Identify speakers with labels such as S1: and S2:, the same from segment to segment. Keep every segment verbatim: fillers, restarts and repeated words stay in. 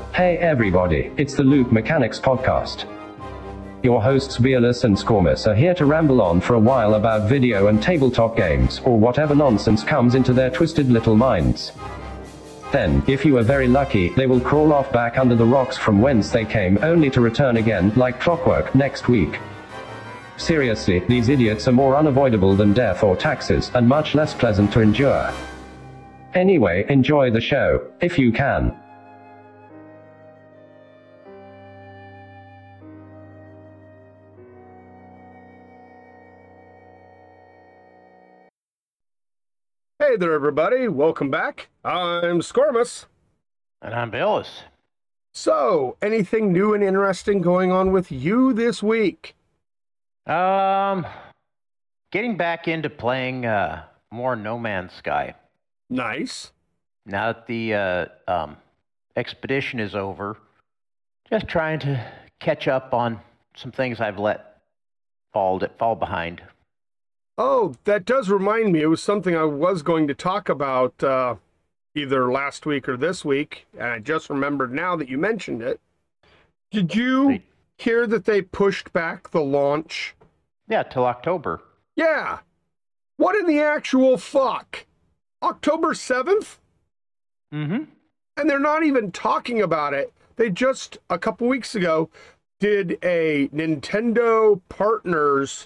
S1: Hey everybody, it's the Loop Mechanics Podcast. Your hosts Beerless and Scormus are here to ramble on for a while about video and tabletop games, or whatever nonsense comes into their twisted little minds. Then, if you are very lucky, they will crawl off back under the rocks from whence they came, only to return again, like clockwork, next week. Seriously, these idiots are more unavoidable than death or taxes, and much less pleasant to endure. Anyway, enjoy the show, if you can.
S2: Hey there, everybody. Welcome back. I'm Scormus.
S3: And I'm Beerless.
S2: So, anything new and interesting going on with you this week?
S3: Um, getting back into playing uh, more No Man's Sky.
S2: Nice.
S3: Now that the uh, um, expedition is over, just trying to catch up on some things I've let fall, fall behind.
S2: Oh, that does remind me. It was something I was going to talk about uh, either last week or this week, and I just remembered now that you mentioned it. Did you hear that they pushed back the launch?
S3: Yeah, till October.
S2: Yeah. What in the actual fuck? October seventh?
S3: Mm-hmm.
S2: And they're not even talking about it. They just, a couple weeks ago, did a Nintendo Partners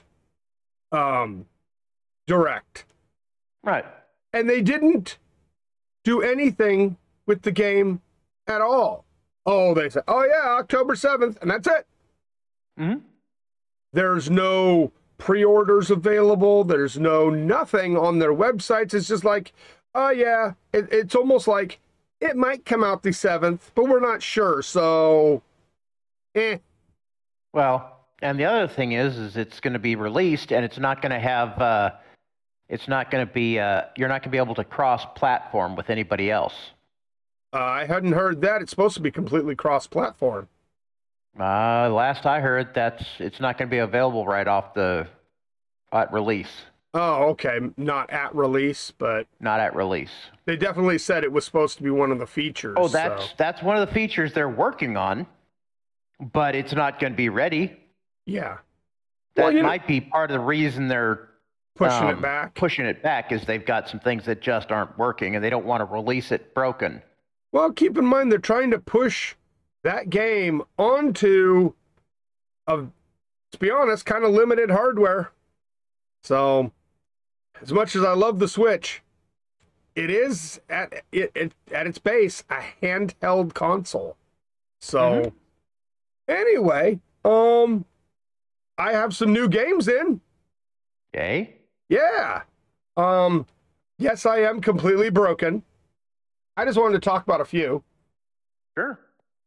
S2: um, Direct.
S3: Right.
S2: And they didn't do anything with the game at all. Oh, they said, oh yeah, October seventh, and that's it.
S3: Mm-hmm.
S2: There's no pre-orders available. There's no nothing on their websites. It's just like, oh yeah, it, it's almost like it might come out the seventh, but we're not sure. So, eh.
S3: Well, and the other thing is, is it's going to be released, and it's not going to have, uh, it's not going to be, uh, you're not going to be able to cross-platform with anybody else.
S2: Uh, I hadn't heard that. It's supposed to be completely cross-platform.
S3: Uh, last I heard, that's it's not going to be available right off the at release.
S2: Oh, okay. Not at release, but
S3: not at release.
S2: They definitely said it was supposed to be one of the features.
S3: Oh, that's
S2: so.
S3: that's one of the features they're working on, but it's not going to be ready.
S2: Yeah,
S3: that
S2: well,
S3: might
S2: know,
S3: be part of the reason they're
S2: pushing
S3: um,
S2: it back.
S3: Pushing it back is they've got some things that just aren't working, and they don't want to release it broken.
S2: Well, keep in mind they're trying to push that game onto, a, to be honest, kind of limited hardware. So, as much as I love the Switch, it is at it, it at its base a handheld console. So, mm-hmm. anyway, um, I have some new games in.
S3: Okay.
S2: Yeah. Um, yes, I am completely broken. I just wanted to talk about a few.
S3: Sure.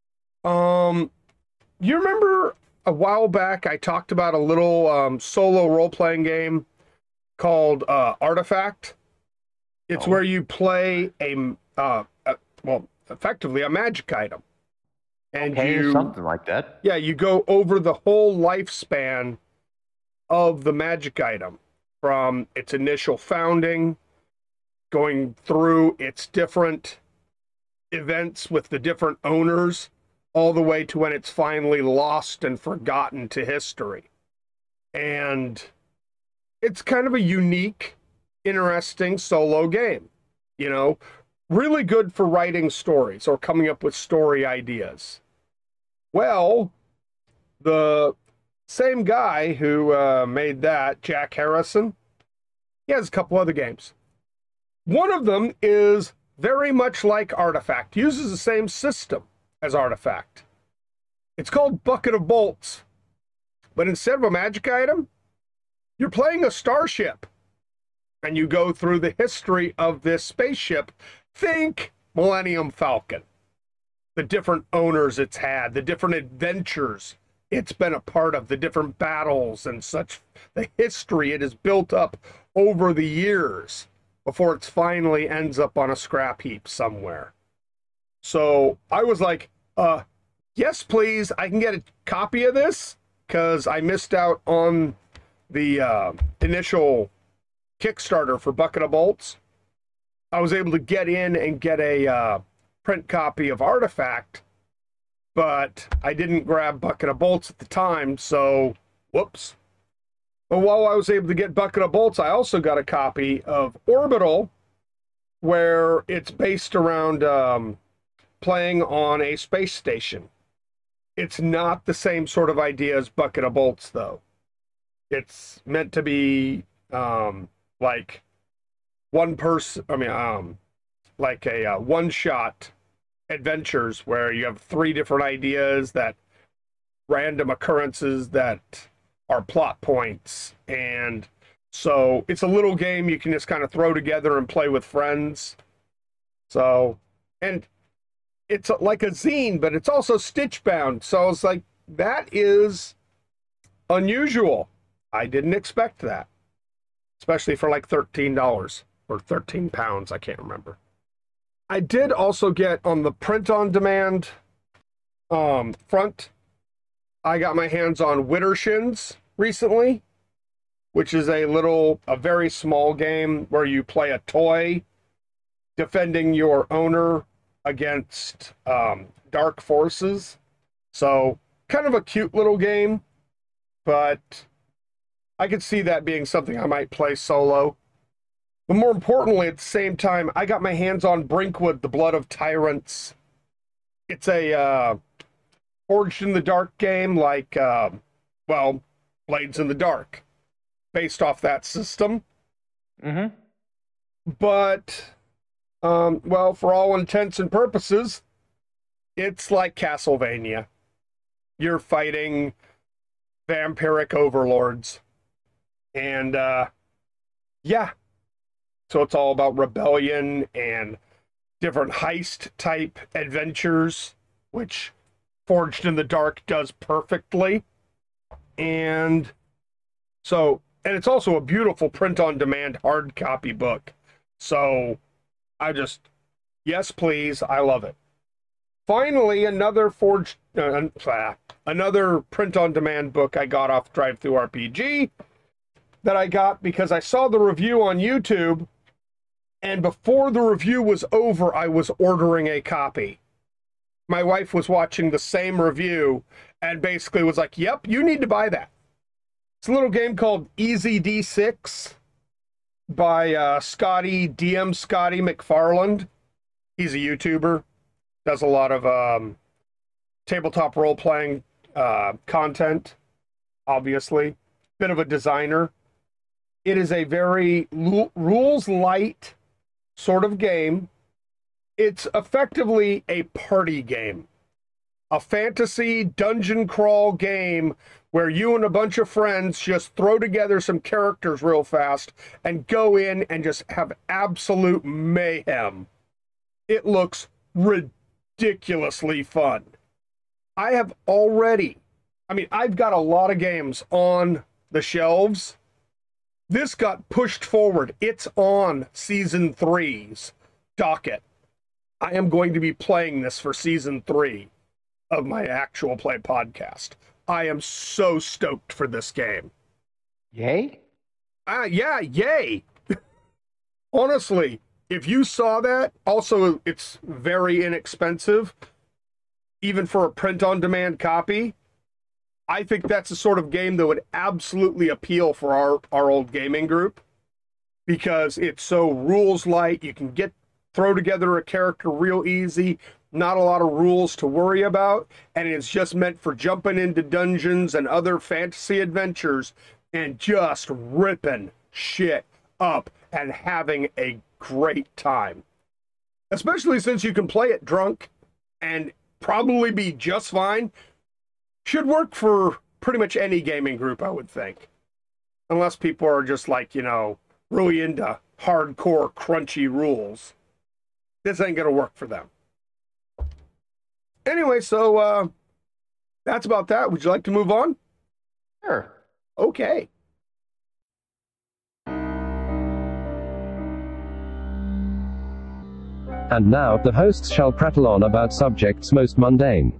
S2: Um, you remember a while back I talked about a little um, solo role-playing game called uh, Artifact? It's oh. where you play a, uh, a, well, effectively a magic item. And
S3: okay,
S2: you,
S3: something like that.
S2: Yeah, you go over the whole lifespan of the magic item, from its initial founding, going through its different events with the different owners, all the way to when it's finally lost and forgotten to history. And it's kind of a unique, interesting solo game. You know, really good for writing stories or coming up with story ideas. Well, the same guy who uh, made that, Jack Harrison, he has a couple other games. One of them is very much like Artifact, uses the same system as Artifact. It's called Bucket of Bolts. But instead of a magic item, you're playing a starship. And you go through the history of this spaceship. Think Millennium Falcon. The different owners it's had, the different adventures it's been a part of, the different battles and such, the history it has built up over the years before it finally ends up on a scrap heap somewhere. So I was like, uh, yes, please, I can get a copy of this, because I missed out on the uh, initial Kickstarter for Bucket of Bolts. I was able to get in and get a uh, print copy of Artifact but I didn't grab Bucket of Bolts at the time, so whoops. But while I was able to get Bucket of Bolts, I also got a copy of Orbital, where it's based around um, playing on a space station. It's not the same sort of idea as Bucket of Bolts, though. It's meant to be um, like one person, I mean, um, like a uh, one-shot adventures where you have three different ideas, that random occurrences that are plot points. And so it's a little game you can just kind of throw together and play with friends. So, and it's like a zine, but it's also stitch bound. So I was like, that is unusual. I didn't expect that, especially for like thirteen dollars or thirteen pounds. I can't remember. I did also get on the print on demand um, front. I got my hands on Widdershins recently, which is a little, a very small game where you play a toy defending your owner against um, dark forces. So kind of a cute little game, but I could see that being something I might play solo. But more importantly, at the same time, I got my hands on Brinkwood, The Blood of Tyrants. It's a uh, Forged in the Dark game, like, uh, well, Blades in the Dark, based off that system.
S3: Mm-hmm.
S2: But, um, well, for all intents and purposes, it's like Castlevania. You're fighting vampiric overlords. And, uh, yeah. So it's all about rebellion and different heist-type adventures, which Forged in the Dark does perfectly. And so, and it's also a beautiful print-on-demand hard copy book. So I just, yes, please, I love it. Finally, another Forged, uh, another print-on-demand book I got off DriveThruRPG that I got because I saw the review on YouTube. And before the review was over, I was ordering a copy. My wife was watching the same review and basically was like, yep, you need to buy that. It's a little game called Easy D six by uh, Scotty, D M Scotty McFarland. He's a YouTuber, does a lot of um, tabletop role-playing uh, content, obviously. Bit of a designer. It is a very l- rules-light sort of game. It's effectively a party game. A fantasy dungeon crawl game where you and a bunch of friends just throw together some characters real fast and go in and just have absolute mayhem. It looks ridiculously fun. I have already, I mean, I've got a lot of games on the shelves. This got pushed forward. It's on season three's docket. I am going to be playing this for season three of my actual play podcast. I am so stoked for this game.
S3: Yay?
S2: Ah, yeah, yay. Honestly, if you saw that, also it's very inexpensive, even for a print-on-demand copy. I think that's the sort of game that would absolutely appeal for our, our old gaming group because it's so rules light. You can get throw together a character real easy, not a lot of rules to worry about, and it's just meant for jumping into dungeons and other fantasy adventures and just ripping shit up and having a great time. Especially since you can play it drunk and probably be just fine. Should work for pretty much any gaming group, I would think. Unless people are just like, you know, really into hardcore, crunchy rules. This ain't gonna work for them. Anyway, so uh, that's about that. Would you like to move on?
S3: Sure.
S2: Okay.
S1: And now, the hosts shall prattle on about subjects most mundane.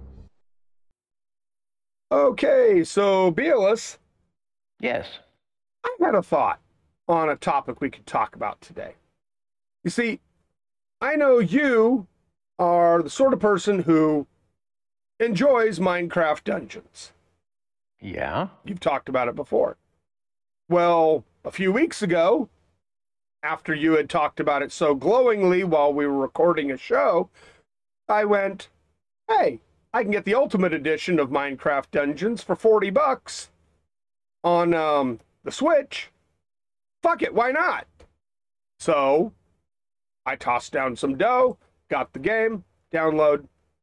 S2: Okay, so Bealus,
S3: Yes.
S2: I had a thought on a topic we could talk about today. You see, I know you are the sort of person who enjoys Minecraft Dungeons.
S3: Yeah.
S2: You've talked about it before. Well, a few weeks ago, after you had talked about it so glowingly while we were recording a show, I went, hey, I can get the Ultimate Edition of Minecraft Dungeons for forty bucks on um, the Switch. Fuck it, why not? So I tossed down some dough, got the game, download,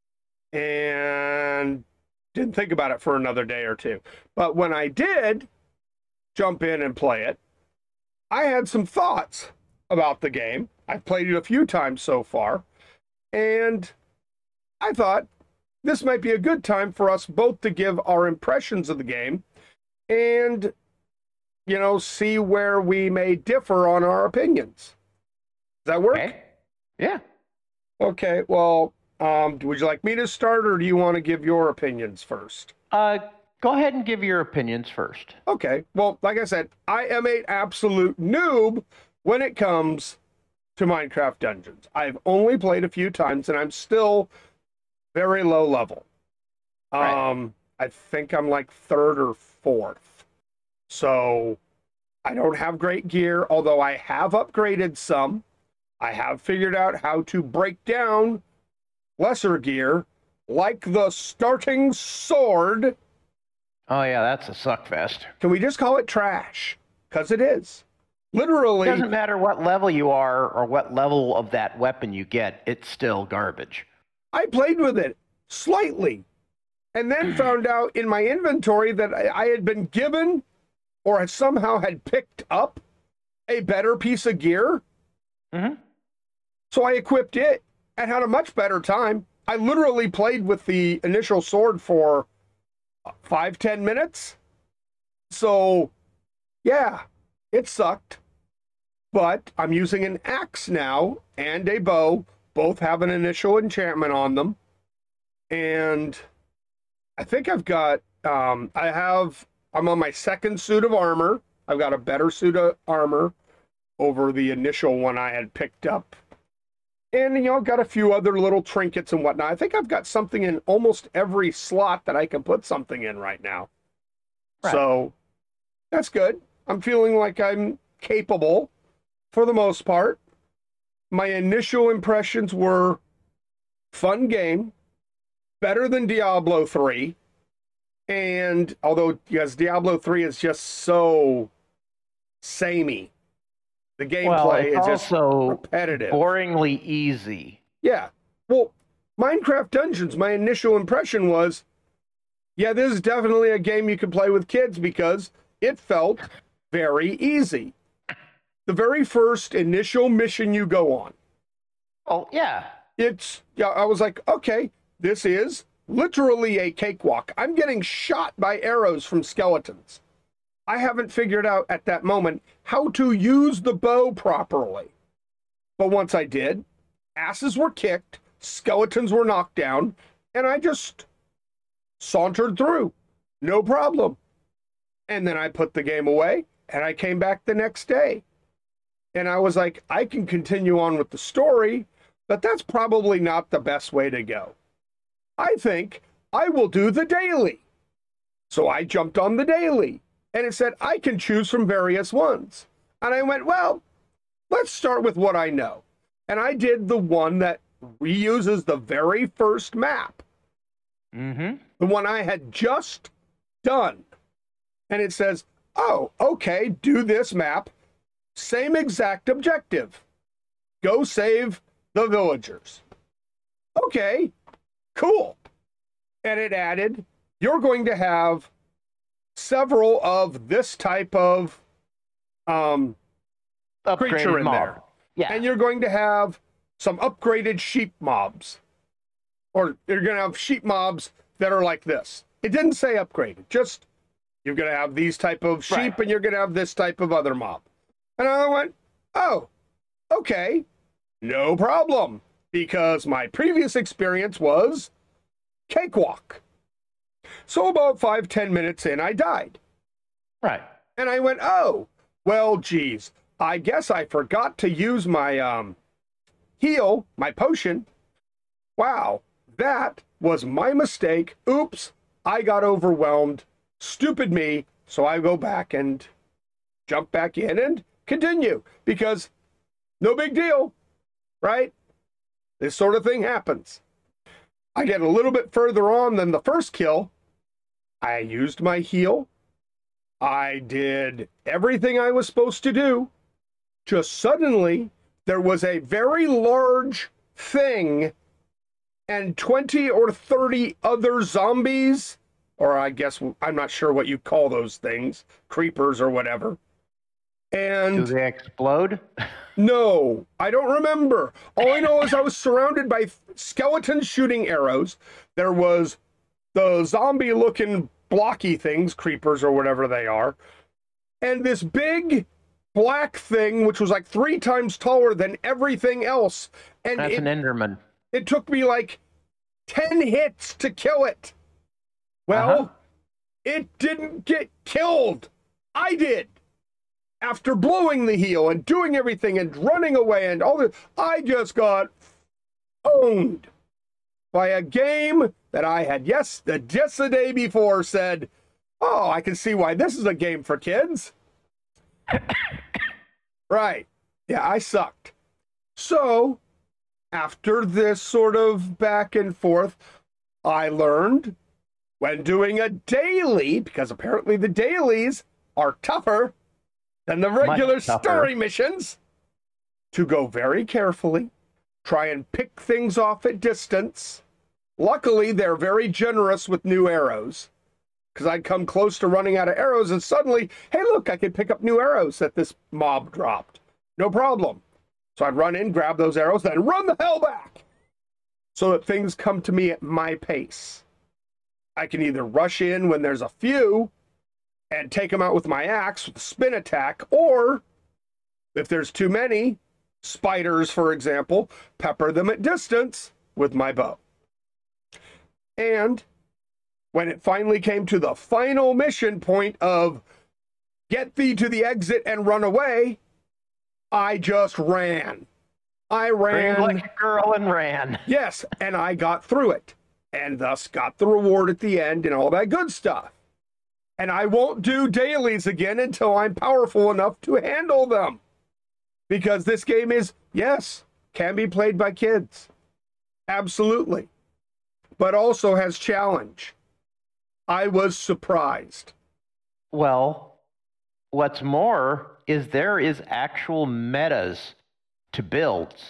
S2: and didn't think about it for another day or two. But when I did jump in and play it, I had some thoughts about the game. I've played it a few times so far, and I thought this might be a good time for us both to give our impressions of the game and, you know, see where we may differ on our opinions. Does that work?
S3: Okay. Yeah.
S2: Okay, well, um, would you like me to start, or do you want to give your opinions first?
S3: Uh, go ahead and give your opinions first.
S2: Okay, well, like I said, I am an absolute noob when it comes to Minecraft Dungeons. I've only played a few times, and I'm still very low level.
S3: Right.
S2: Um, I think I'm like third or fourth. So I don't have great gear, although I have upgraded some. I have figured out how to break down lesser gear, like the starting sword.
S3: Oh, yeah, that's a suckfest.
S2: Can we just call it trash? Because it is. Literally.
S3: It doesn't matter what level you are or what level of that weapon you get, it's still garbage.
S2: I played with it slightly and then found out in my inventory that I, I had been given or had somehow had picked up a better piece of gear.
S3: Mm-hmm.
S2: So I equipped it and had a much better time. I literally played with the initial sword for five, ten minutes. So, yeah, it sucked. But I'm using an axe now and a bow. Both have an initial enchantment on them. And I think I've got, um, I have, I'm on my second suit of armor. I've got a better suit of armor over the initial one I had picked up. And, you know, got a few other little trinkets and whatnot. I think I've got something in almost every slot that I can put something in right now.
S3: Right.
S2: So that's good. I'm feeling like I'm capable for the most part. My initial impressions were fun game, better than Diablo three. And although, yes, Diablo three is just so samey. The gameplay
S3: well, it's
S2: is just
S3: also
S2: repetitive.
S3: boringly easy.
S2: Yeah. Well, Minecraft Dungeons, my initial impression was, yeah, this is definitely a game you can play with kids because it felt very easy. The very first initial mission you go on,
S3: Oh, yeah.
S2: it's, yeah, I was like, okay, this is literally a cakewalk. I'm getting shot by arrows from skeletons. I haven't figured out at that moment how to use the bow properly. But once I did, asses were kicked, skeletons were knocked down, and I just sauntered through. No problem. And then I put the game away, and I came back the next day. And I was like, I can continue on with the story, but that's probably not the best way to go. I think I will do the daily. So I jumped on the daily. And it said, I can choose from various ones. And I went, well, let's start with what I know. And I did the one that reuses the very first map.
S3: Mm-hmm.
S2: The one I had just done. And it says, oh, okay, do this map. Same exact objective. Go save the villagers. Okay, cool. And it added, you're going to have several of this type of um, creature
S3: Upgraded
S2: in
S3: mob.
S2: there.
S3: Yeah.
S2: And you're going to have some upgraded sheep mobs. Or you're going to have sheep mobs that are like this. It didn't say upgraded, just you're going to have these type of sheep
S3: Right.
S2: and you're going to have this type of other mob. And I went, oh, okay, no problem. Because my previous experience was cakewalk. So about five, ten minutes in, I died.
S3: Right.
S2: And I went, oh, well, geez, I guess I forgot to use my um, heal, my potion. Wow, that was my mistake. Oops, I got overwhelmed. Stupid me. So I go back and jump back in and continue because no big deal, right? This sort of thing happens. I get a little bit further on than the first kill. I used my heal. I did everything I was supposed to do. Just suddenly, there was a very large thing and twenty or thirty other zombies, or I guess, I'm not sure what you call those things, creepers or whatever. And
S3: do they explode?
S2: No, I don't remember. All I know is I was surrounded by skeletons shooting arrows. There was the zombie-looking blocky things, creepers or whatever they are, and this big black thing, which was like three times taller than everything else. And
S3: That's
S2: it,
S3: an Enderman.
S2: It took me like ten hits to kill it. Well,
S3: Uh-huh.
S2: it didn't get killed. I did. After blowing the heal and doing everything and running away and all this, I just got owned by a game that I had, yes, the, just the day before said, oh, I can see why this is a game for kids. Right. Yeah, I sucked. So, after this sort of back and forth, I learned when doing a daily, because apparently the dailies are tougher than the regular story missions, to go very carefully, try and pick things off at distance. Luckily, they're very generous with new arrows, because I'd come close to running out of arrows, and suddenly, hey, look, I can pick up new arrows that this mob dropped. No problem. So I'd run in, grab those arrows, then run the hell back, so that things come to me at my pace. I can either rush in when there's a few, and take them out with my axe with a spin attack, or if there's too many, spiders, for example, pepper them at distance with my bow. And when it finally came to the final mission point of get thee to the exit and run away, I just ran. I ran.
S3: Ran like a girl and ran.
S2: Yes, and I got through it, and thus got the reward at the end and all that good stuff. And I won't do dailies again until I'm powerful enough to handle them. Because this game is, yes, can be played by kids. Absolutely. But also has challenge. I was surprised.
S3: Well, what's more is there is actual metas to builds.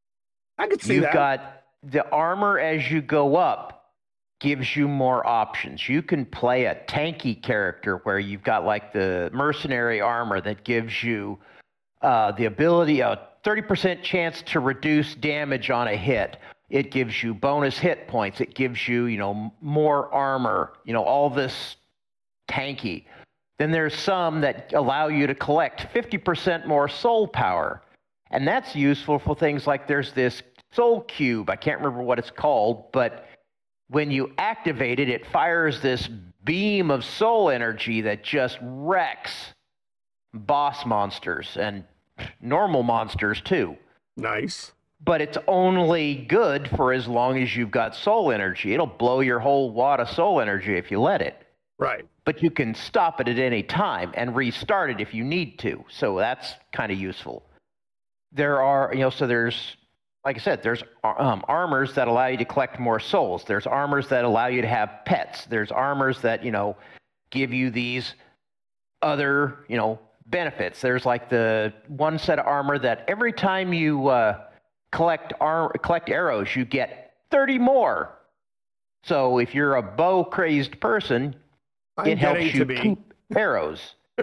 S2: I could see
S3: You've
S2: that.
S3: got the armor as you go up gives you more options. You can play a tanky character where you've got like the mercenary armor that gives you uh, the ability, a thirty percent chance to reduce damage on a hit. It gives you bonus hit points. It gives you, you know, more armor, you know, all this tanky. Then there's some that allow you to collect fifty percent more soul power. And that's useful for things like there's this soul cube. I can't remember what it's called, but when you activate it, it fires this beam of soul energy that just wrecks boss monsters and normal monsters too.
S2: Nice.
S3: But it's only good for as long as you've got soul energy. It'll blow your whole wad of soul energy if you let it.
S2: Right.
S3: But you can stop it at any time and restart it if you need to. So that's kind of useful. There are, you know, so there's, like I said, there's um, armors that allow you to collect more souls. There's armors that allow you to have pets. There's armors that, you know, give you these other, you know, benefits. There's like the one set of armor that every time you uh, collect ar- collect arrows, you get thirty more. So if you're a bow crazed person,
S2: I'm
S3: it helps
S2: getting
S3: you
S2: to be.
S3: keep arrows.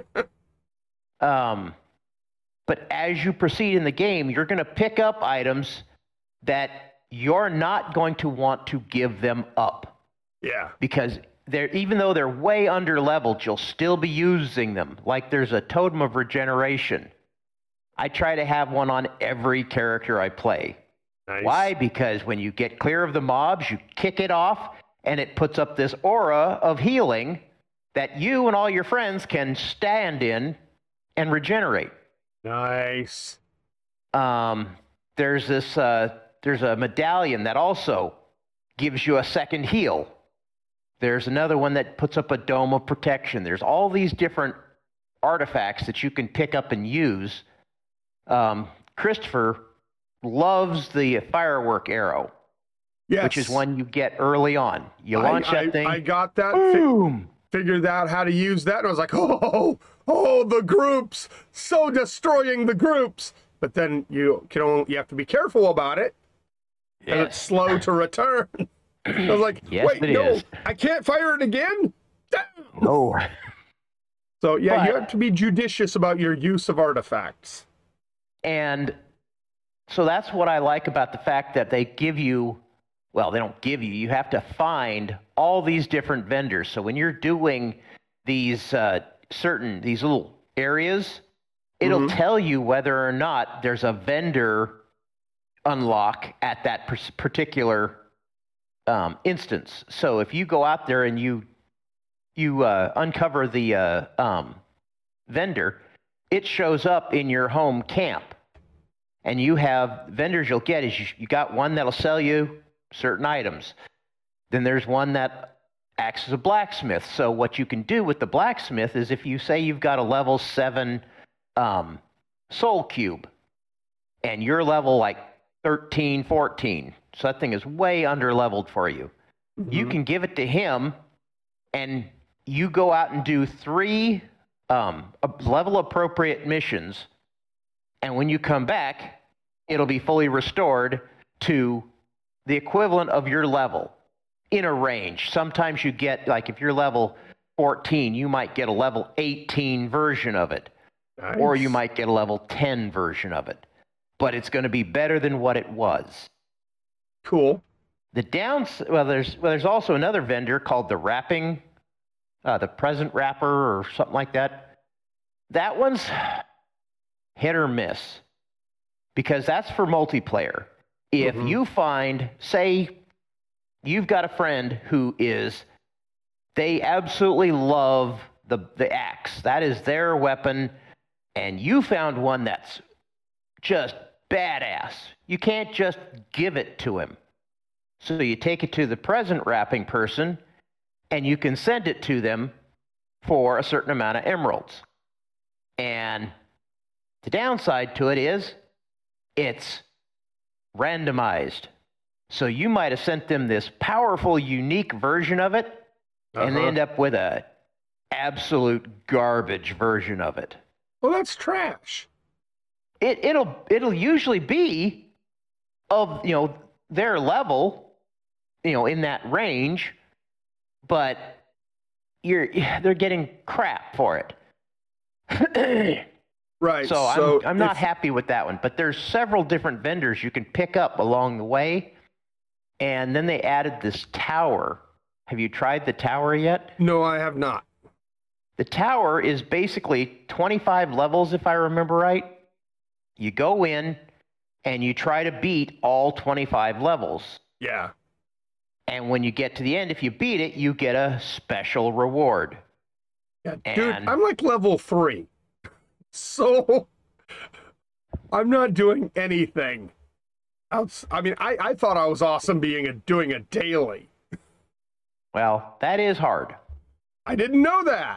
S3: um, but as you proceed in the game, you're going to pick up items that you're not going to want to give them up.
S2: Yeah.
S3: Because they're, even though they're way under leveled, you'll still be using them. Like there's a totem of regeneration. I try to have one on every character I play.
S2: Nice.
S3: Why? Because when you get clear of the mobs, you kick it off, and it puts up this aura of healing that you and all your friends can stand in and regenerate.
S2: Nice.
S3: Um, there's this, uh, there's a medallion that also gives you a second heal. There's another one that puts up a dome of protection. There's all these different artifacts that you can pick up and use. Um, Christopher loves the firework arrow,
S2: yes.
S3: which is one you get early on. You launch
S2: I,
S3: that
S2: I,
S3: thing.
S2: I got that.
S3: Boom!
S2: Fi- figured out how to use that, and I was like, oh, oh, the groups, so destroying the groups. But then you can only, you have to be careful about it, and
S3: Yes.
S2: it's slow to return. I was like,
S3: Yes,
S2: wait,
S3: it
S2: no,
S3: is.
S2: I can't fire it again?
S3: No.
S2: So, yeah,
S3: But-
S2: you have to be judicious about your use of artifacts.
S3: And so that's what I like about the fact that they give you, well, they don't give you, you have to find all these different vendors. So when you're doing these uh, certain, these little areas, it'll
S2: Mhm.
S3: tell you whether or not there's a vendor unlock at that pers- particular um, instance. So if you go out there and you you uh, uncover the uh, um, vendor, it shows up in your home camp. And you have vendors you'll get is you, you got one that'll sell you certain items. Then there's one that acts as a blacksmith. So what you can do with the blacksmith is if you say you've got a level seven um, soul cube and you're level like thirteen, fourteen, so that thing is way under leveled for you. You
S2: Mhm.
S3: can give it to him and you go out and do three um, level appropriate missions. And when you come back, it'll be fully restored to the equivalent of your level in a range. Sometimes you get, like if you're level fourteen, you might get a level eighteen version of it.
S2: Nice.
S3: Or you might get a level ten version of it. But it's going to be better than what it was.
S2: Cool.
S3: The downs, well, there's well, there's also another vendor called the wrapping, uh, the present wrapper or something like that. That one's hit or miss because that's for multiplayer. If
S2: Mhm.
S3: you find, say, you've got a friend who is, they absolutely love the the axe. That is their weapon, and you found one that's just badass. You can't just give it to him. So you take it to the present wrapping person, and you can send it to them for a certain amount of emeralds. And the downside to it is it's randomized. So you might have sent them this powerful, unique version of it, and they
S2: Uh-huh.
S3: end up with a absolute garbage version of it.
S2: Well, that's trash.
S3: It it'll it'll usually be of, you know, their level, you know, in that range, but you're they're getting crap for it.
S2: Right.
S3: So, I'm I'm not
S2: if-
S3: happy with that one. But there's several different vendors you can pick up along the way, and then they added this tower. Have you tried the tower yet?
S2: No, I have not.
S3: The tower is basically twenty-five levels, if I remember right. You go in and you try to beat all twenty-five levels.
S2: Yeah.
S3: And when you get to the end, if you beat it, you get a special reward.
S2: Yeah, dude,
S3: And-
S2: I'm like level three. So I'm not doing anything. Outs- I mean, I, I thought I was awesome being a doing a daily.
S3: Well, that is hard.
S2: I didn't know that.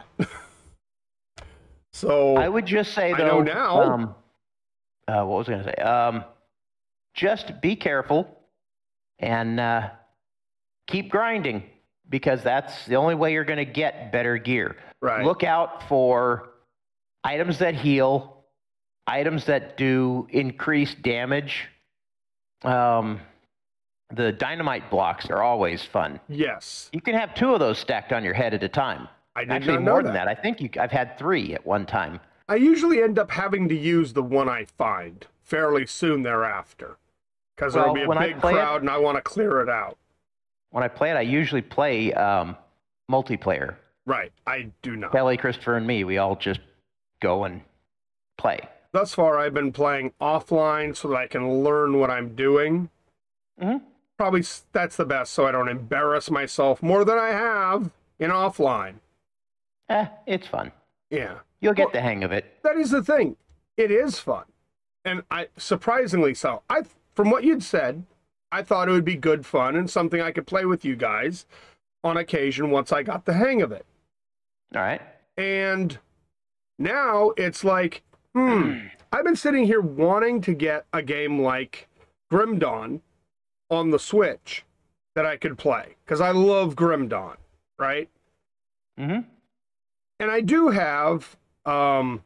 S2: So
S3: I would just say,
S2: I
S3: though,
S2: know now.
S3: Um, uh, what was I going to say? Um, just be careful and uh, keep grinding because that's the only way you're going to get better gear.
S2: right.
S3: Look out for items that heal, items that do increased damage. Um, the dynamite blocks are always fun.
S2: Yes.
S3: You can have two of those stacked on your head at a time.
S2: I did
S3: Actually,
S2: not know
S3: more than
S2: that.
S3: that. I think you, I've had three at one time.
S2: I usually end up having to use the one I find fairly soon thereafter. Because
S3: Well,
S2: there'll be a
S3: when I
S2: big
S3: play it-
S2: crowd and I want to clear it out.
S3: When I play it, I usually play um, multiplayer.
S2: Right. I do not.
S3: Kelly, Christopher, and me, we all just go and play.
S2: Thus far, I've been playing offline so that I can learn what I'm doing.
S3: Mhm.
S2: Probably s- that's the best so I don't embarrass myself more than I have in offline.
S3: Eh, it's fun.
S2: Yeah.
S3: You'll get
S2: Well-
S3: the hang of it.
S2: That is the thing. It is fun. And I surprisingly so. I from what you'd said, I thought it would be good fun and something I could play with you guys on occasion once I got the hang of it.
S3: All right.
S2: And now it's like, hmm, I've been sitting here wanting to get a game like Grim Dawn on the Switch that I could play, because I love Grim Dawn, right?
S3: Mm-hmm.
S2: And I do have, um,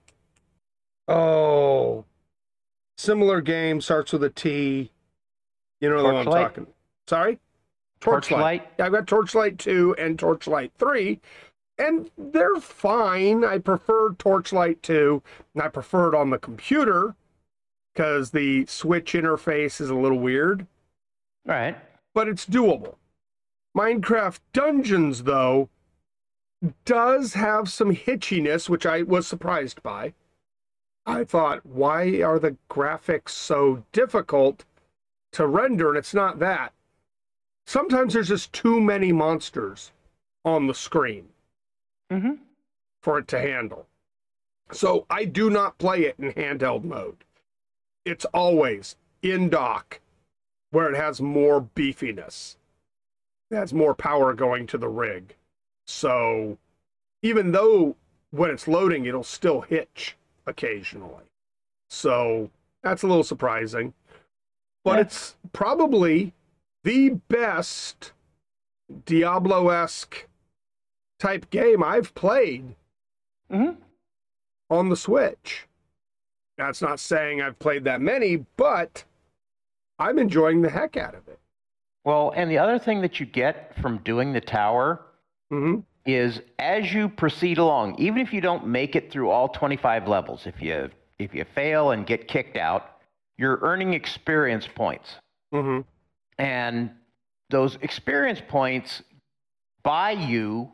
S2: oh, similar game, starts with a T. You know the one I'm
S3: Torchlight?
S2: talking. Sorry?
S3: Torchlight?
S2: Yeah, I've got Torchlight two and Torchlight three, and they're fine. I prefer Torchlight two, and I prefer it on the computer because the Switch interface is a little weird,
S3: All right.
S2: but it's doable. Minecraft Dungeons, though, does have some hitchiness, which I was surprised by. I thought, why are the graphics so difficult to render? And it's not that. Sometimes there's just too many monsters on the screen
S3: Mm-hmm.
S2: for it to handle. So I do not play it in handheld mode. It's always in dock, where it has more beefiness. It has more power going to the rig. So even though when it's loading, it'll still hitch occasionally. So that's a little surprising. But
S3: Yeah.
S2: it's probably the best Diablo-esque type game I've played
S3: Mm-hmm.
S2: on the Switch. That's not saying I've played that many, but I'm enjoying the heck out of it.
S3: Well, and the other thing that you get from doing the tower
S2: Mm-hmm.
S3: is as you proceed along, even if you don't make it through all twenty-five levels, if you if you fail and get kicked out, you're earning experience points.
S2: Mm-hmm.
S3: And those experience points buy you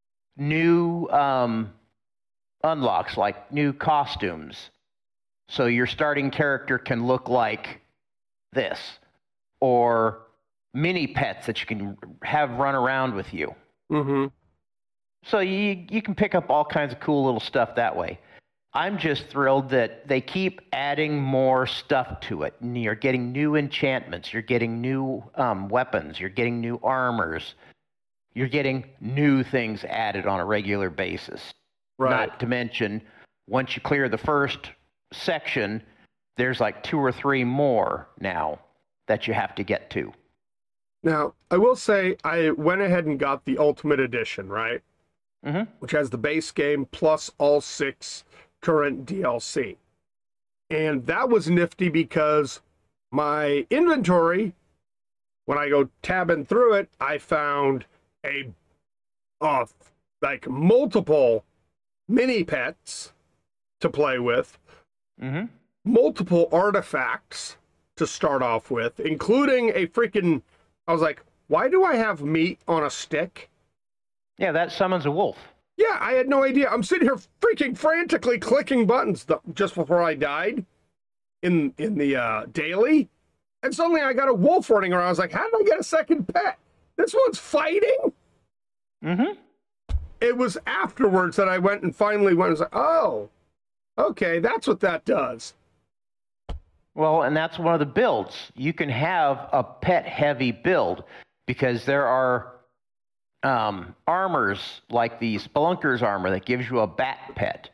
S3: new um, unlocks, like new costumes. So your starting character can look like this, or mini pets that you can have run around with you.
S2: Mm-hmm.
S3: So you you can pick up all kinds of cool little stuff that way. I'm just thrilled that they keep adding more stuff to it. And you're getting new enchantments. You're getting new um, weapons. You're getting new armors. You're getting new things added on a regular basis.
S2: Right.
S3: Not to mention, once you clear the first section, there's like two or three more now that you have to get to.
S2: Now, I will say I went ahead and got the Ultimate Edition, right?
S3: Mm-hmm.
S2: Which has the base game plus all six current D L C. And that was nifty because my inventory, when I go tabbing through it, I found a uh, like multiple mini pets to play with,
S3: Mm-hmm.
S2: multiple artifacts to start off with, including a freaking, I was like, why do I have meat on a stick?
S3: Yeah, that summons a wolf.
S2: Yeah, I had no idea. I'm sitting here freaking frantically clicking buttons th- just before I died in in the uh, daily, and suddenly I got a wolf running around. I was like, how did I get a second pet? This one's fighting?
S3: Mm-hmm.
S2: It was afterwards that I went and finally went and was like, oh, okay, that's what that does.
S3: Well, and that's one of the builds. You can have a pet-heavy build because there are um, armors like the Spelunker's armor that gives you a bat pet.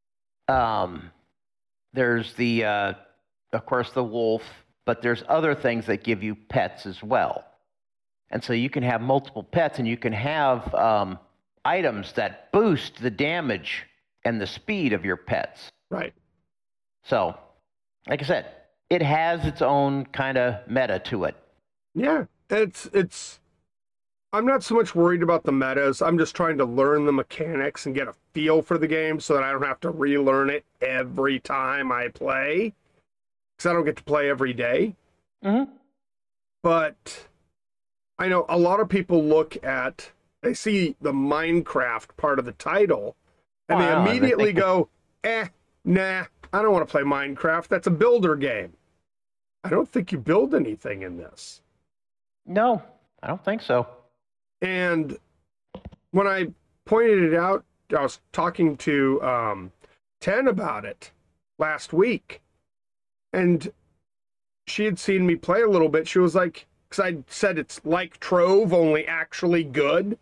S3: Um, there's the, uh, of course, the wolf, but there's other things that give you pets as well. And so you can have multiple pets, and you can have um, items that boost the damage and the speed of your pets.
S2: Right.
S3: So, like I said, it has its own kind of meta to it.
S2: Yeah, it's it's. I'm not so much worried about the metas. I'm just trying to learn the mechanics and get a feel for the game so that I don't have to relearn it every time I play, because I don't get to play every day.
S3: Mm-hmm.
S2: But I know a lot of people look at, they see the Minecraft part of the title, and
S3: Oh,
S2: they
S3: I know, and they
S2: immediately
S3: think-
S2: go, eh, nah, I don't want to play Minecraft. That's a builder game. I don't think you build anything in this.
S3: No, I don't think so.
S2: And when I pointed it out, I was talking to um, Ten about it last week, and she had seen me play a little bit. She was like, because I said it's like Trove, only actually good.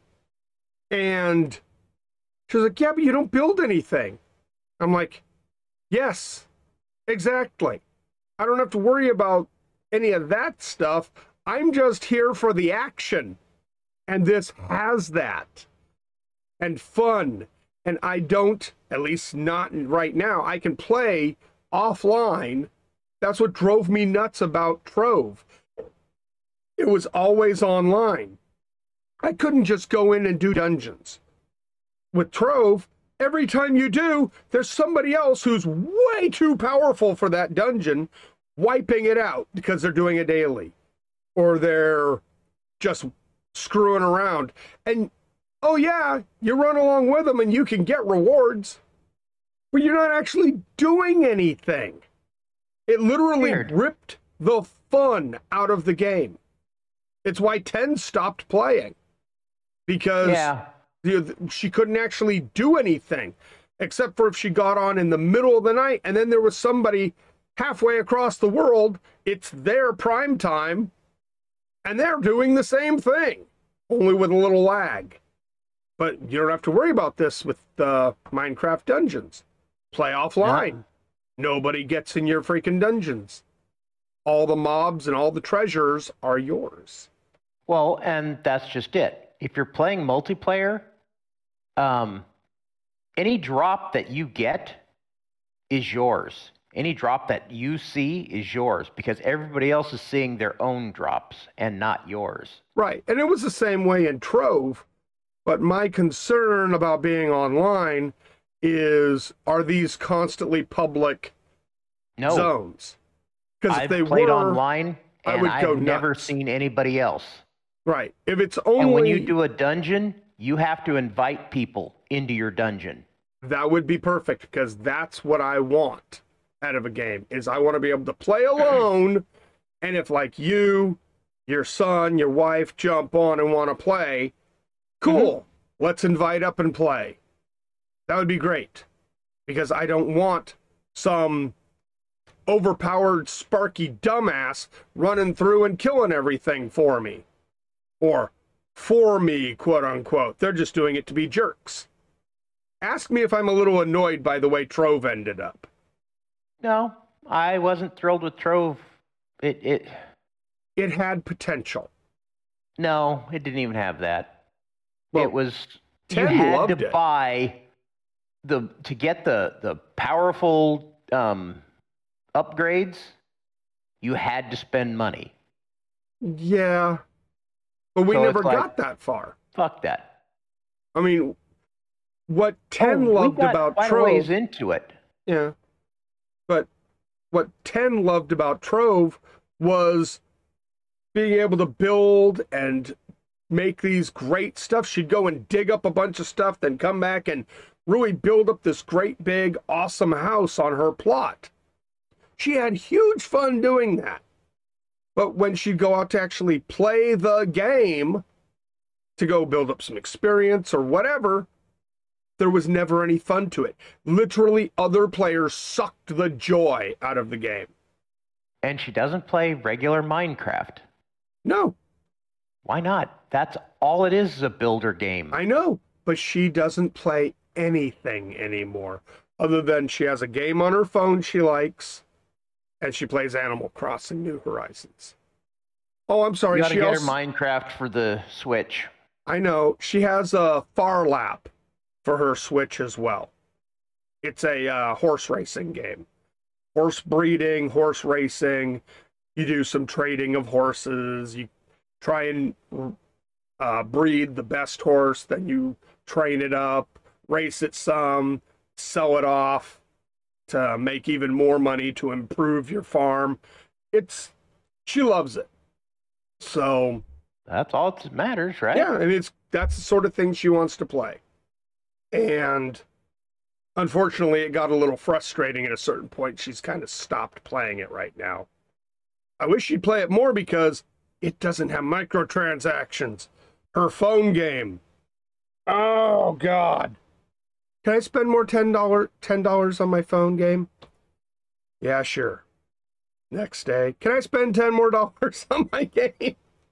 S2: And she was like, yeah, but you don't build anything. I'm like, yes, exactly. I don't have to worry about any of that stuff. I'm just here for the action. And this has that. And fun. And I don't, at least not right now, I can play offline. That's what drove me nuts about Trove. It was always online. I couldn't just go in and do dungeons. With Trove, every time you do, there's somebody else who's way too powerful for that dungeon, wiping it out because they're doing it daily. Or they're just screwing around. And, oh yeah, you run along with them and you can get rewards, but you're not actually doing anything. It literally
S3: Weird.
S2: ripped the fun out of the game. It's why ten stopped playing. Because
S3: Yeah.
S2: the, she couldn't actually do anything, except for if she got on in the middle of the night and then there was somebody halfway across the world, it's their prime time, and they're doing the same thing, only with a little lag. But you don't have to worry about this with uh, Minecraft Dungeons. Play offline.
S3: No.
S2: Nobody gets in your freaking dungeons. All the mobs and all the treasures are yours.
S3: Well, and that's just it. If you're playing multiplayer, um, any drop that you get is yours. Any drop that you see is yours because everybody else is seeing their own drops and not yours.
S2: Right. And it was the same way in Trove. But my concern about being online is, are these constantly public
S3: No,
S2: zones? Because if
S3: I've
S2: they
S3: played
S2: were,
S3: online
S2: I
S3: and
S2: would go
S3: I've never
S2: nuts.
S3: seen anybody else.
S2: right. If it's only,
S3: And when you do a dungeon, you have to invite people into your dungeon.
S2: that would be perfect, because that's what I want out of a game, is I want to be able to play alone. And if like you, your son, your wife jump on and want to play, cool. Mm-hmm. Let's invite up and play. That would be great, because I don't want some overpowered, sparky dumbass running through and killing everything for me. Or for me, quote unquote. They're just doing it to be jerks. Ask me if I'm a little annoyed by the way Trove ended up.
S3: No, I wasn't thrilled with Trove. It, it,
S2: It had potential.
S3: no, it didn't even have that.
S2: Well,
S3: it was, you
S2: Ted
S3: had
S2: loved
S3: to
S2: it.
S3: buy the, to get the, the powerful um, upgrades, you had to spend money.
S2: Yeah. But we
S3: So
S2: never
S3: it's like-
S2: got that far.
S3: Fuck that.
S2: I mean, what Ten
S3: Oh,
S2: loved
S3: we got
S2: about
S3: quite a ways
S2: Trove.
S3: into it.
S2: Yeah. But what Ten loved about Trove was being able to build and make these great stuff. She'd go and dig up a bunch of stuff, then come back and really build up this great big awesome house on her plot. She had huge fun doing that. But when she'd go out to actually play the game, to go build up some experience or whatever, there was never any fun to it. Literally, other players sucked the joy out of the game.
S3: And she doesn't play regular Minecraft.
S2: No,
S3: Why not? That's all it is, is a builder game.
S2: I know, but she doesn't play anything anymore, other than she has a game on her phone she likes, and she plays Animal Crossing New Horizons. Oh, I'm sorry.
S3: You gotta
S2: she
S3: get
S2: also,
S3: her Minecraft for the Switch.
S2: I know. She has a Far Lap for her Switch as well. It's a uh, horse racing game. Horse breeding, horse racing. You do some trading of horses. You try and uh, breed the best horse. Then you train it up, race it some, sell it off to make even more money to improve your farm. It's, she loves it. So
S3: That's all that matters, right?
S2: yeah, and it's that's the sort of thing she wants to play. And unfortunately, it got a little frustrating at a certain point. She's kind of stopped playing it right now. I wish she'd play it more because it doesn't have microtransactions. Her phone game. Oh, God. Can I spend more ten dollars ten dollars on my phone game? Yeah, sure. Next day. Can I spend ten more dollars on my game?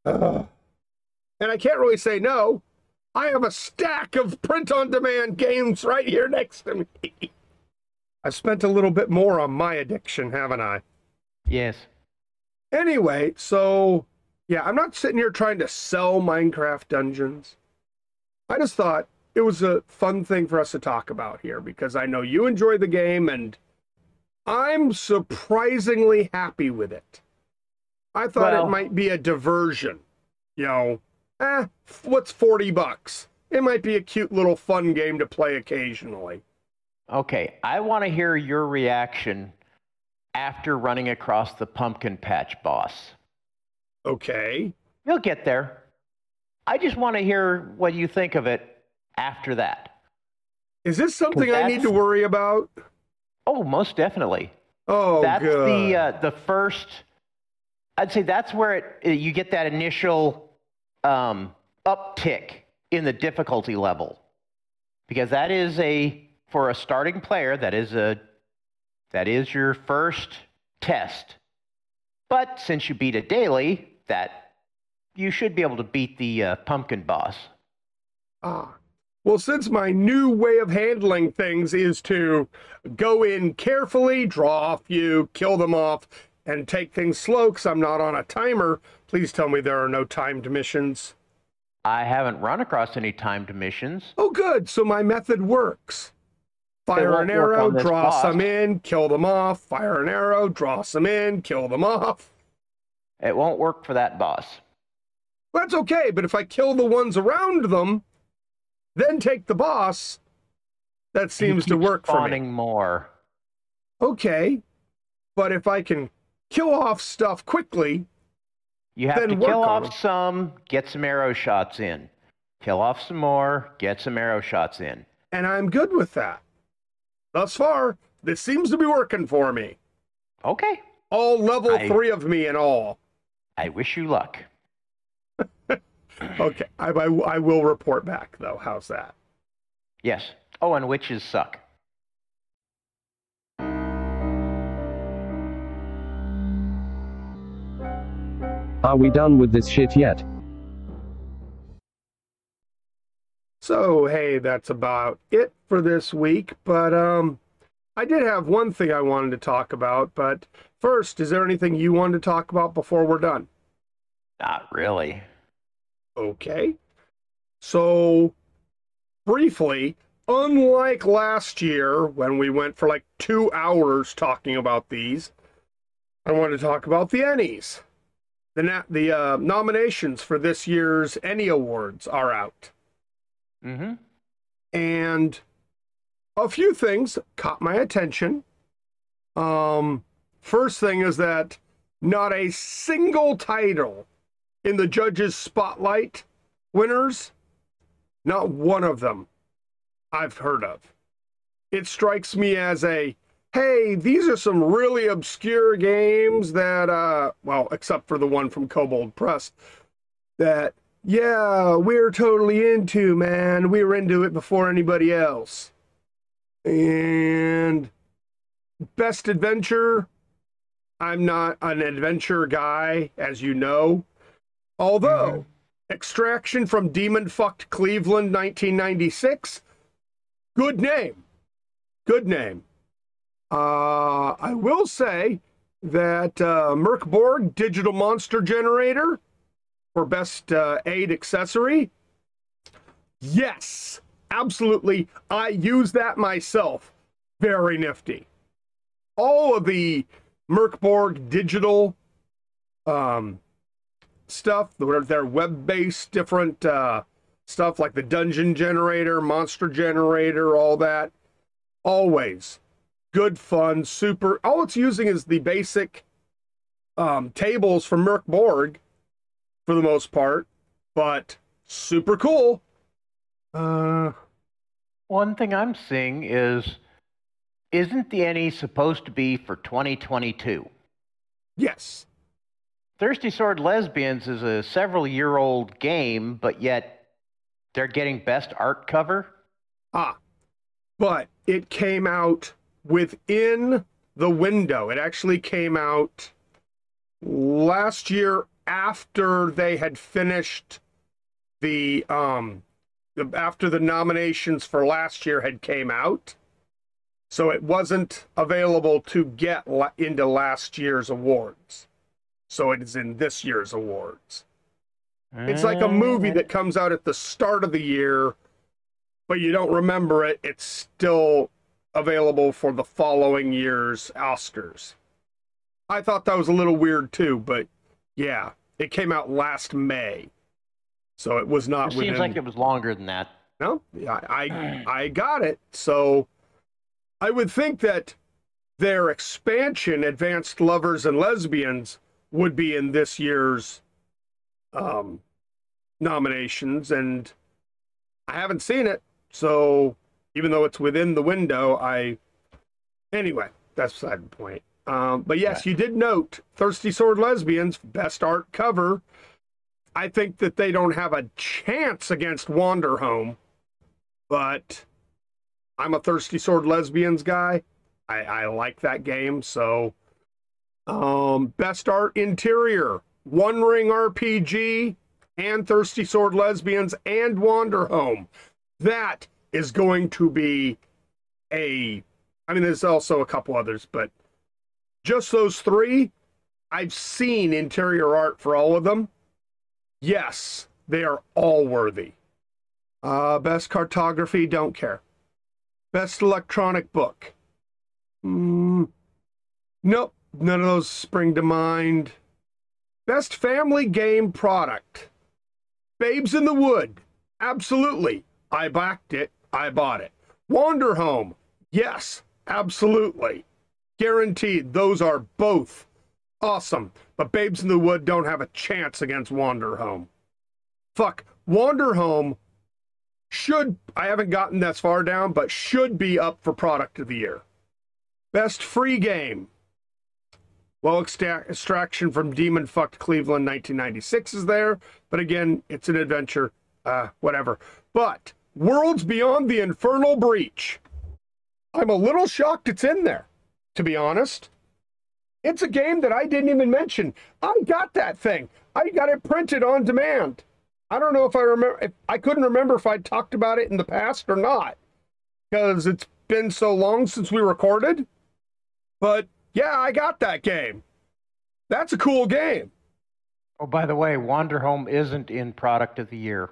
S2: Uh, and I can't really say no. I have a stack of print-on-demand games right here next to me. I've spent a little bit more on my addiction, haven't I?
S3: Yes.
S2: Anyway, so, yeah, I'm not sitting here trying to sell Minecraft Dungeons. I just thought it was a fun thing for us to talk about here because I know you enjoy the game and I'm surprisingly happy with it. I thought
S3: Well,
S2: it might be a diversion. You know, eh, what's forty bucks? It might be a cute little fun game to play occasionally.
S3: okay, I want to hear your reaction after running across the pumpkin patch boss.
S2: Okay.
S3: You'll get there. I just want to hear what you think of it after that.
S2: Is this something I need
S3: that's-
S2: to worry about?
S3: Oh, most definitely.
S2: Oh,
S3: That's
S2: good.
S3: the uh, the first. I'd say that's where it uh, you get that initial um, uptick in the difficulty level, because that is a for a starting player that is a that is your first test. But since you beat it daily, that you should be able to beat the uh, pumpkin boss.
S2: Ah. Well, since my new way of handling things is to go in carefully, draw a few, kill them off, and take things slow because I'm not on a timer, please tell me there are no timed missions.
S3: I haven't run across any timed missions.
S2: Oh, good. So my method works. Fire
S3: won't
S2: an
S3: work
S2: arrow,
S3: on this
S2: draw
S3: boss.
S2: some in, kill them off. Fire an arrow, draw some in, kill them off.
S3: It won't work for that boss.
S2: That's okay, but if I kill the ones around them, then take the boss, that seems
S3: He
S2: to
S3: keeps
S2: work for me.
S3: spawning more.
S2: Okay, but if I can kill off stuff quickly,
S3: You have
S2: then
S3: to
S2: work
S3: kill
S2: on
S3: off
S2: them.
S3: some, get some arrow shots in. Kill off some more, get some arrow shots in.
S2: and I'm good with that. Thus far, this seems to be working for me.
S3: Okay.
S2: All level
S3: I-
S2: three of me and all.
S3: I wish you luck.
S2: Okay, I, I, I will report back, though. How's that?
S3: Yes. Oh, and witches suck.
S1: Are we done with this shit yet?
S2: So, hey, that's about it for this week. But um, I did have one thing I wanted to talk about. But first, is there anything you wanted to talk about before we're done?
S3: Not really.
S2: Okay. So, briefly, unlike last year when we went for like two hours talking about these, I want to talk about the Ennies. The, na- the uh, nominations for this year's Ennie Awards are out.
S3: Mm-hmm.
S2: And a few things caught my attention. Um, first thing is that not a single title in the judges' spotlight winners, not one of them I've heard of. It strikes me as a, hey, these are some really obscure games that, uh, well, except for the one from Kobold Press, that, yeah, we're totally into, man. We were into it before anybody else. And Best Adventure, I'm not an adventure guy, as you know. Although, Extraction from Demon Fucked Cleveland nineteen ninety-six, good name. Good name. Uh, I will say that uh, Merc Borg Digital Monster Generator for Best uh, Aid Accessory. Yes, absolutely. I use that myself. Very nifty. All of the Merc Borg digital um, stuff, their web-based different uh, stuff like the Dungeon Generator, Monster Generator, all that. Always good fun, super. All it's using is the basic um, tables from Merc Borg for the most part, but super cool. Uh,
S3: One thing I'm seeing is, isn't the Ennie supposed to be for twenty twenty-two?
S2: yes.
S3: Thirsty Sword Lesbians is a several-year-old game, but yet they're getting best art cover?
S2: Ah, but it came out within the window. It actually came out last year after they had finished the um the, after the nominations for last year had came out. So it wasn't available to get la- into last year's awards. So it is in this year's awards. It's like a movie that comes out at the start of the year, but you don't remember it. It's still available for the following year's Oscars. I thought that was a little weird too, but yeah, it came out last May. So it was not
S3: It
S2: within...
S3: seems like it was longer than that.
S2: No, I, I, I got it. So I would think that their expansion, Advanced Lovers and Lesbians, would be in this year's um, nominations, and I haven't seen it. So even though it's within the window, I... Anyway, that's beside the point. Um, but yes, right. You did note Thirsty Sword Lesbians, best art cover. I think that they don't have a chance against Wanderhome, but I'm a Thirsty Sword Lesbians guy. I, I like that game, so... Um, best art interior, One Ring R P G, and Thirsty Sword Lesbians, and Wanderhome. That is going to be a... I mean, there's also a couple others, but just those three, I've seen interior art for all of them. Yes, they are all worthy. Uh, best cartography, don't care. Best electronic book. Mm, nope, none of those spring to mind. Best family game product. Babes in the Wood. Absolutely. I backed it. I bought it. Wanderhome. Yes, absolutely. Guaranteed. Those are both awesome. But Babes in the Wood don't have a chance against Wanderhome. Fuck. Wanderhome should, I haven't gotten that far down, but should be up for product of the year. Best free game. Well, extra- Extraction from Demon Fucked Cleveland nineteen ninety-six is there. But again, it's an adventure. Uh, whatever. But Worlds Beyond the Infernal Breach. I'm a little shocked it's in there, to be honest. It's a game that I didn't even mention. I got that thing. I got it printed on demand. I don't know if I remember. If, I couldn't remember if I talked about it in the past or not, because it's been so long since we recorded. But yeah, I got that game. That's a cool game.
S3: Oh, by the way, Wanderhome isn't in product of the year.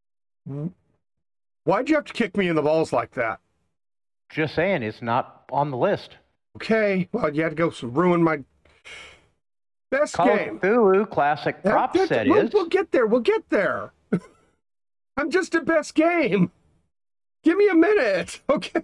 S2: Why'd you have to kick me in the balls like that?
S3: Just saying, it's not on the list.
S2: Okay, well, you had to go so ruin my best
S3: Call
S2: game.
S3: of Cthulhu Classic Prop
S2: that,
S3: Set
S2: we'll,
S3: is.
S2: We'll get there. We'll get there. I'm just a best game. Give me a minute, okay?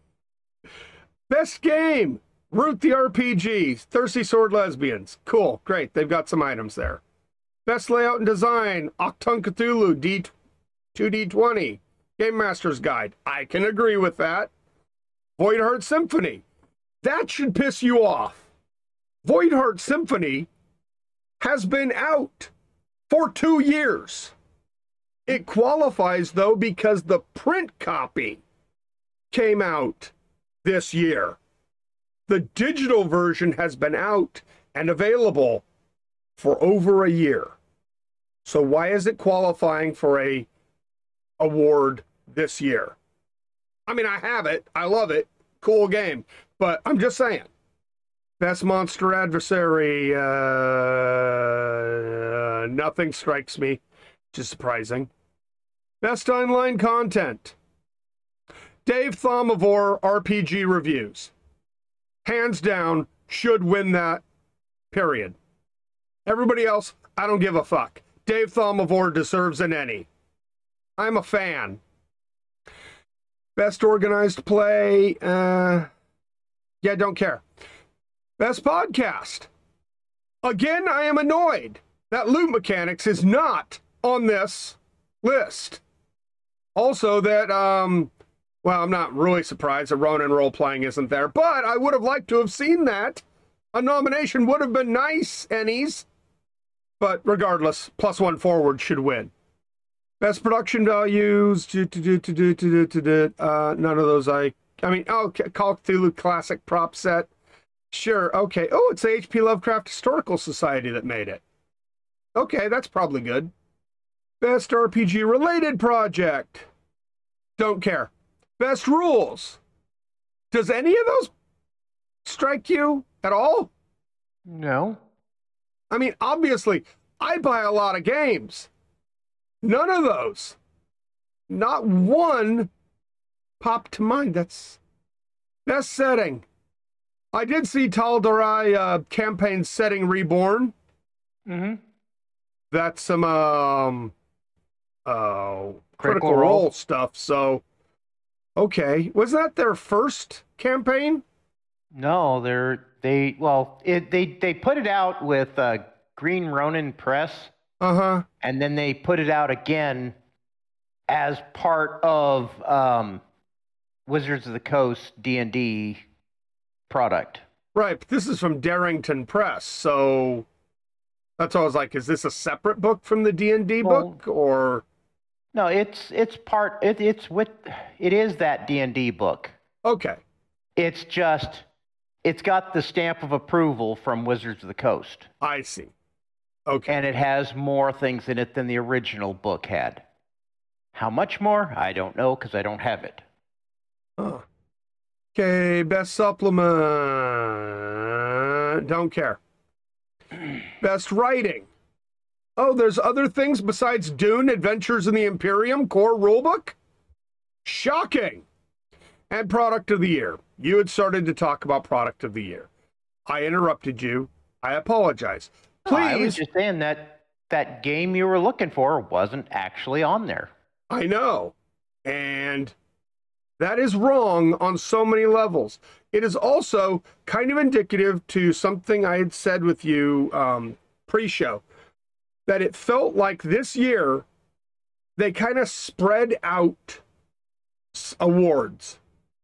S2: Best game. Root the R P G. Thirsty Sword Lesbians. Cool, great. They've got some items there. Best layout and design. Octung Cthulhu D two D twenty. Game Master's Guide. I can agree with that. Voidheart Symphony. That should piss you off. Voidheart Symphony has been out for two years. It qualifies, though, because the print copy came out this year. The digital version has been out and available for over a year. So why is it qualifying for a award this year? I mean, I have it. I love it. Cool game. But I'm just saying. Best monster adversary. Uh, nothing strikes me, which is surprising. Best online content. Dave Thomavor R P G reviews. Hands down, should win that, period. Everybody else, I don't give a fuck. Dave Thomavor deserves an N. I'm a fan. Best organized play, uh, yeah, don't care. Best podcast. Again, I am annoyed that Loot Mechanics is not on this list. Also that, um, well, I'm not really surprised that Ronin Role-Playing isn't there, but I would have liked to have seen that. A nomination would have been nice, Ennies. But regardless, plus one forward should win. Best production values, uh, none of those I, I mean, oh, Call of Cthulhu Classic Prop Set. Sure, okay. Oh, it's the H P Lovecraft Historical Society that made it. Okay, that's probably good. Best R P G related project. Don't care. Best rules. Does any of those strike you at all?
S3: No.
S2: I mean, obviously, I buy a lot of games. None of those. Not one popped to mind. That's best setting. I did see Tal'Darai uh, campaign setting reborn.
S3: Mm-hmm.
S2: That's some um, uh, critical,
S3: Critical
S2: role.
S3: Role.
S2: stuff. So, okay, was that their first campaign?
S3: No, they're they well it they they put it out with uh, Green Ronin Press,
S2: Uh huh.
S3: and then they put it out again as part of um, Wizards of the Coast D and D product.
S2: Right. But this is from Darrington Press, so that's why I was like, is this a separate book from the D and D
S3: Well-
S2: book, or?
S3: No, it's it's part it, it's with it is that D and D book.
S2: Okay.
S3: It's just it's got the stamp of approval from Wizards of the Coast,
S2: I see. Okay.
S3: and it has more things in it than the original book had. How much more? I don't know because I don't have it.
S2: Huh. Okay, best supplement. Don't care. Best writing. Oh, there's other things besides Dune, Adventures in the Imperium, core rulebook? Shocking. And product of the year. You had started to talk about product of the year. I interrupted you. I apologize.
S3: No, I was
S2: Please.
S3: just saying that that game you were looking for wasn't actually on there.
S2: I know. And that is wrong on so many levels. It is also kind of indicative to something I had said with you um, pre-show, that it felt like this year they kind of spread out s- awards.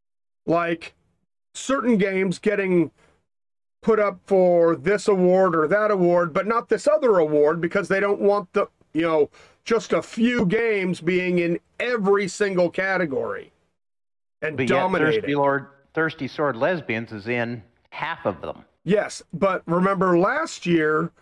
S2: Like certain games getting put up for this award or that award, but not this other award because they don't want the, you know, just a few games being in every single category and
S3: But yet,
S2: dominating.
S3: Thirsty Lord, Thirsty Sword Lesbians is in half of them.
S2: Yes, but remember last year,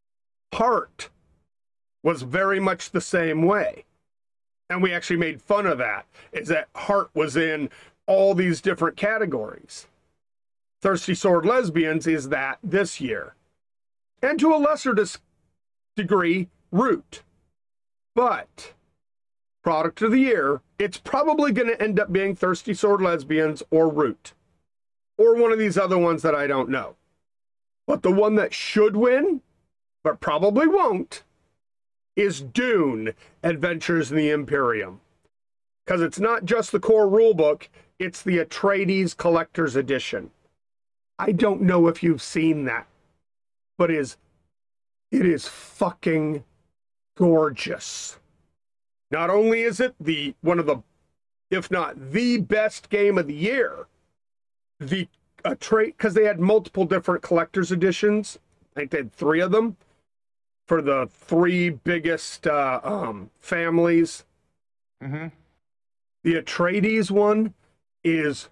S2: Heart was very much the same way. And we actually made fun of that, is that Heart was in all these different categories. Thirsty Sword Lesbians is that this year. And to a lesser dis- degree, Root. But product of the year, it's probably going to end up being Thirsty Sword Lesbians or Root. Or one of these other ones that I don't know. But the one that should win, but probably won't, is Dune, Adventures in the Imperium. Because it's not just the core rulebook, it's the Atreides Collector's Edition. I don't know if you've seen that, but it is, it is fucking gorgeous. Not only is it the one of the, if not the best game of the year, the a trait because they had multiple different collector's editions. I think they had three of them for the three biggest uh, um, families.
S3: Mm-hmm.
S2: The Atreides one is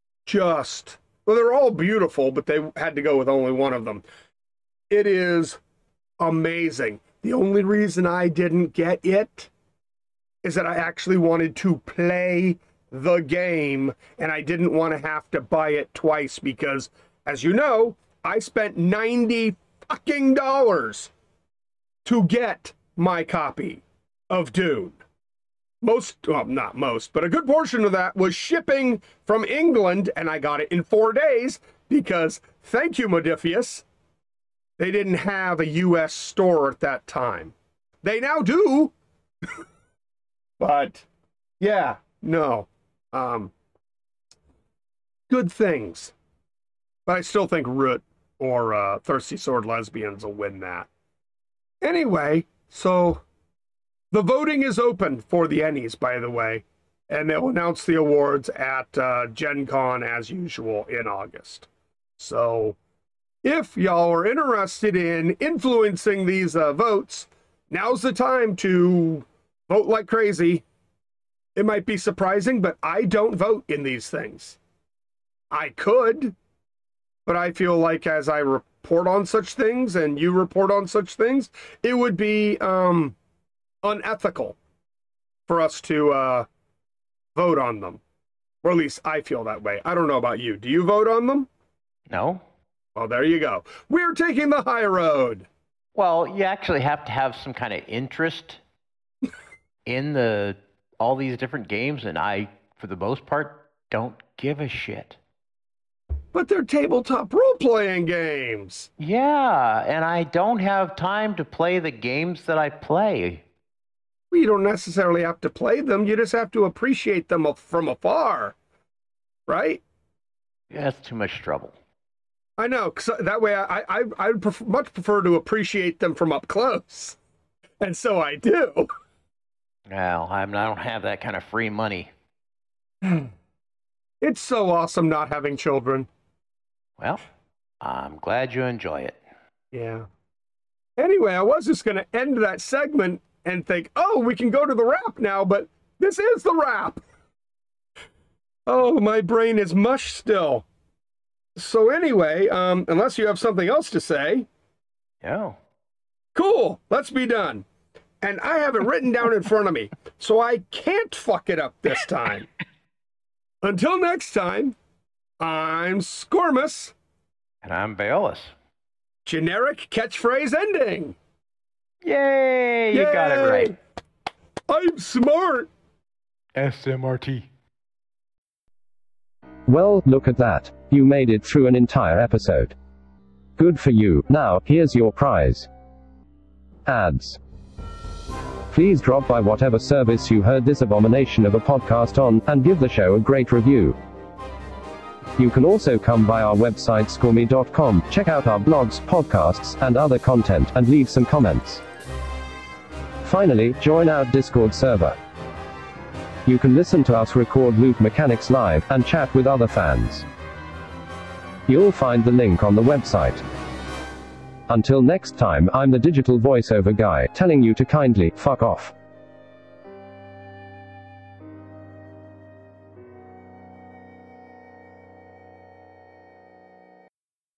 S2: just, well, they're all beautiful, but they had to go with only one of them. It is amazing. The only reason I didn't get it is that I actually wanted to play the game and I didn't want to have to buy it twice because, as you know, I spent ninety fucking dollars to get my copy of Dune. Most, well, not most, but a good portion of that was shipping from England, and I got it in four days because, thank you, Modifius, they didn't have a U S store at that time. They now do. But, yeah, no. Um, good things. But I still think Root or uh, Thirsty Sword Lesbians will win that. Anyway, so the voting is open for the Ennies, by the way, and they'll announce the awards at uh, Gen Con as usual in August. So if y'all are interested in influencing these uh, votes, now's the time to vote like crazy. It might be surprising, but I don't vote in these things. I could, but I feel like, as I re- report on such things and you report on such things, it would be um, unethical for us to uh, vote on them. Or at least I feel that way. I don't know about you. Do you vote on them?
S3: No.
S2: Well, there you go. We're taking the high road.
S3: Well, you actually have to have some kind of interest in the all these different games, and I, for the most part, don't give a shit.
S2: But they're tabletop role-playing games.
S3: Yeah, and I don't have time to play the games that I play.
S2: Well, you don't necessarily have to play them. You just have to appreciate them from afar, right?
S3: Yeah, that's too much trouble.
S2: I know, because that way I, I, I would prefer, much prefer to appreciate them from up close. And so I do.
S3: Well, I'm, I don't have that kind of free money.
S2: It's so awesome not having children.
S3: Well, I'm glad you enjoy it.
S2: Yeah. Anyway, I was just going to end that segment and think, oh, we can go to the wrap now, but this is the wrap. Oh, my brain is mush still. So anyway, um, unless you have something else to say.
S3: Yeah.
S2: Cool. Let's be done. And I have it written down in front of me, so I can't fuck it up this time. Until next time, I'm Scormus.
S3: And I'm Baeolus.
S2: Generic catchphrase ending.
S3: Yay! You
S2: Yay!
S3: got it right.
S2: I'm smart.
S3: S M R T.
S1: Well, look at that. You made it through an entire episode. Good for you. Now, here's your prize. Ads. Please drop by whatever service you heard this abomination of a podcast on, and give the show a great review. You can also come by our website scormy dot com, check out our blogs, podcasts, and other content, and leave some comments. Finally, join our Discord server. You can listen to us record Loot Mechanics live, and chat with other fans. You'll find the link on the website. Until next time, I'm the digital voiceover guy, telling you to kindly fuck off.